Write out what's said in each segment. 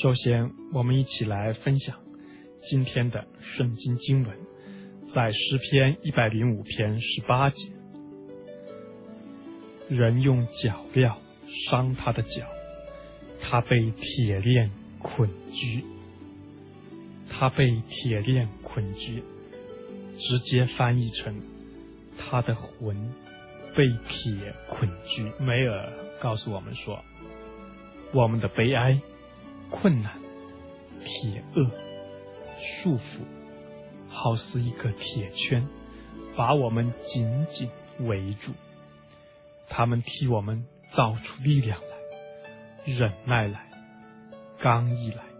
首先，我们一起来分享今天的圣经经文，在诗篇105篇18节。人用脚镣伤他的脚，他被铁链捆拘。他被铁链捆拘，直接翻译成他的魂被铁捆拘。梅尔告诉我们说，我们的悲哀、困难、铁轭、束缚，好似一个铁圈，把我们紧紧围住。他们替我们造出力量来，忍耐来，刚毅来。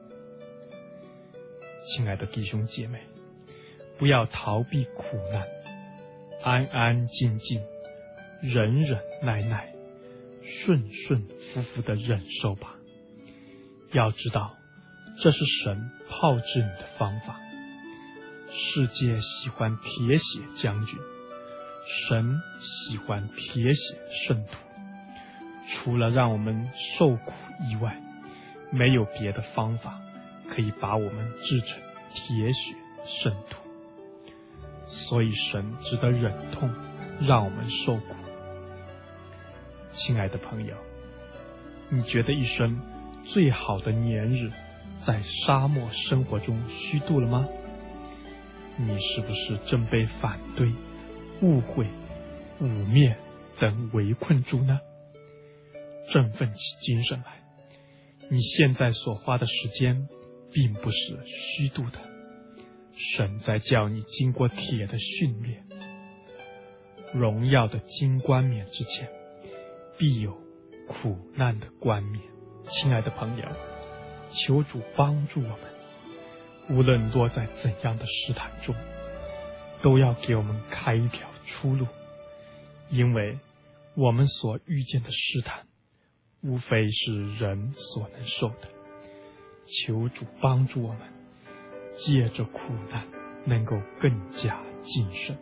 亲爱的弟兄姐妹，不要逃避苦难，安安静静，忍忍耐耐，顺顺服服的忍受吧。要知道，这是神炮制你的方法。世界喜欢铁血将军，神喜欢铁血圣徒。除了让我们受苦以外，没有别的方法可以把我们制成铁血圣徒。所以神值得忍痛让我们受苦。亲爱的朋友，你觉得一生最好的年日在沙漠生活中虚度了吗？你是不是正被反对、误会、污蔑等围困住呢？振奋起精神来，你现在所花的时间并不是虚度的，神在叫你经过铁的训练。荣耀的金冠冕之前，必有苦难的冠冕。亲爱的朋友，求主帮助我们，无论落在怎样的试探中，都要给我们开一条出路，因为我们所遇见的试探，无非是人所能受的。求主帮助我们，借着苦难能够更加谨慎。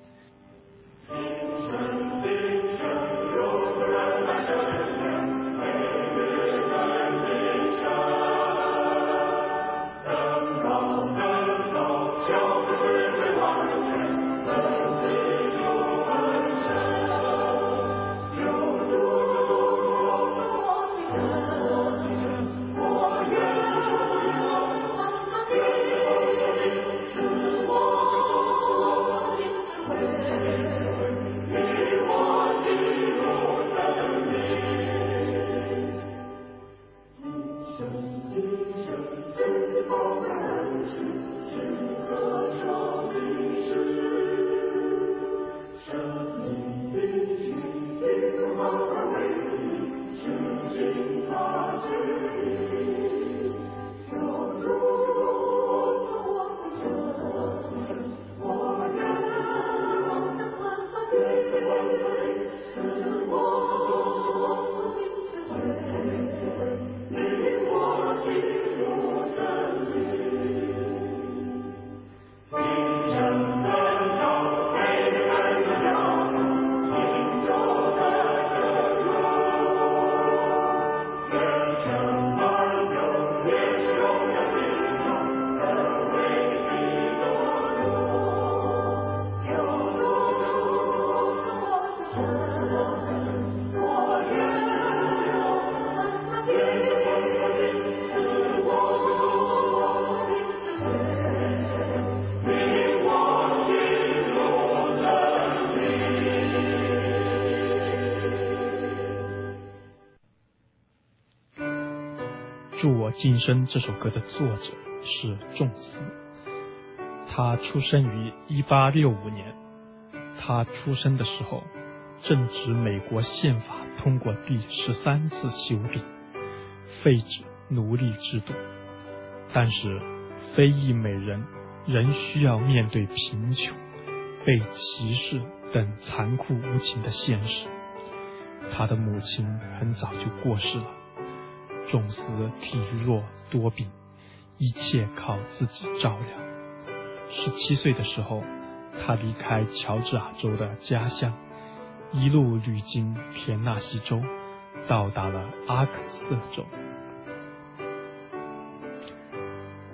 祝我今生这首歌的作者是仲斯，他出生于1865年。他出生的时候正值美国宪法通过第13次修订，废止奴隶制度。但是非裔美人仍需要面对贫穷、被歧视等残酷无情的现实。他的母亲很早就过世了，仲斯体弱多病，一切靠自己照料。17岁的时候，他离开乔治亚州的家乡，一路旅经田纳西州，到达了阿肯色州。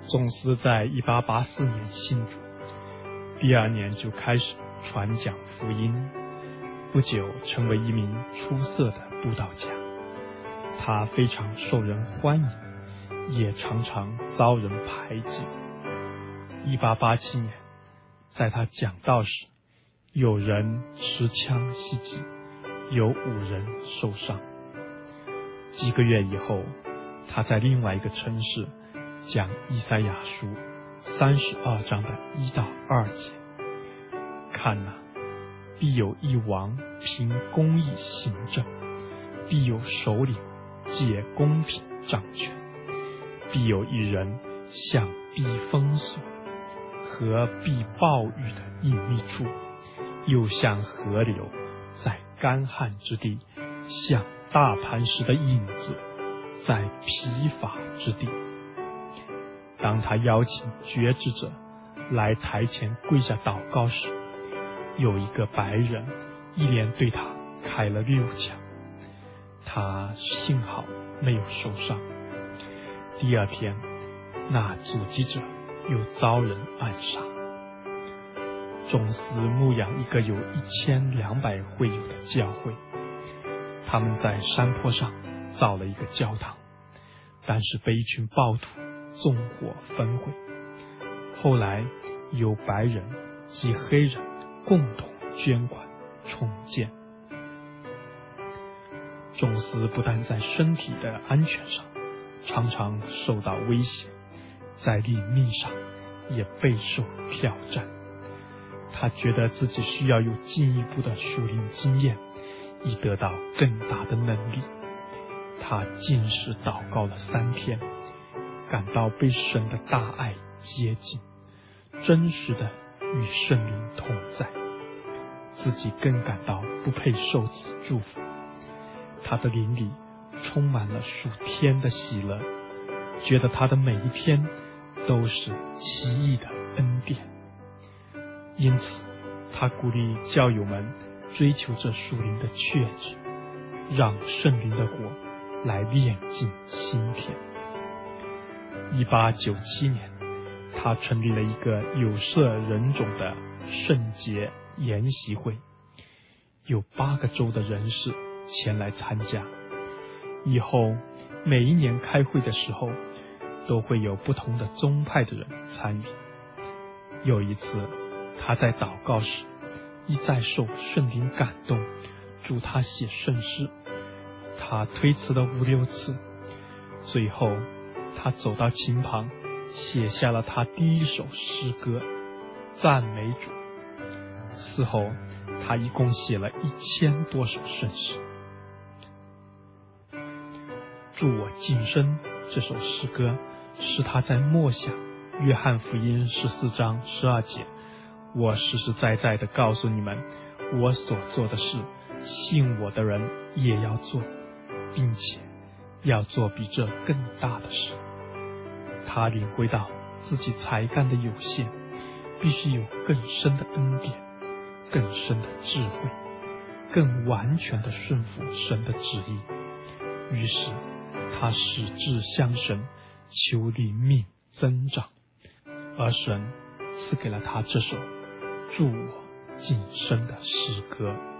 总司在1884年信主，第2年就开始传讲福音，不久成为一名出色的布道家。他非常受人欢迎，也常常遭人排挤。1887年，在他讲道时，有人持枪袭击，有5人受伤。几个月以后，他在另外一个城市讲以赛亚书32章的1到2节。看哪，必有一王凭公义行政，必有首领借公平掌权，必有一人像避风所和避暴雨的隐秘处，又像河流在干旱之地，像大磐石的影子在疲乏之地。当他邀请决志者来台前跪下祷告时，有一个白人一连对他开了6枪，他幸好没有受伤。第2天，那阻击者又遭人暗杀。总司牧养一个有1200会友的教会，他们在山坡上造了一个教堂，但是被一群暴徒纵火焚毁。后来由白人及黑人共同捐款重建。总司不但在身体的安全上常常受到威胁，在灵命上也备受挑战。他觉得自己需要有进一步的属灵经验，以得到更大的能力。他禁食祷告了3天，感到被神的大爱接近，真实的与圣灵同在，自己更感到不配受此祝福。他的灵里充满了属天的喜乐，觉得他的每一天都是奇异的恩典。因此他鼓励教友们追求这属灵的确知，让圣灵的火来炼净心田。1897年，他成立了一个有色人种的圣洁研习会，有8个州的人士前来参加。以后每一年开会的时候，都会有不同的宗派的人参与。有一次，他在祷告时一再受圣灵感动，主他写圣诗。他推辞了5、6次，最后他走到琴旁，写下了他第1首诗歌，赞美主。此后他一共写了1000多首圣诗。祝我今生这首诗歌是他在默想约翰福音14章12节，我实实在在地告诉你们，我所做的事，信我的人也要做，并且要做比这更大的事。他领会到自己才干的有限，必须有更深的恩典，更深的智慧，更完全的顺服神的旨意。于是他矢志向神，求灵命增长，而神赐给了他这首祝我今生的诗歌。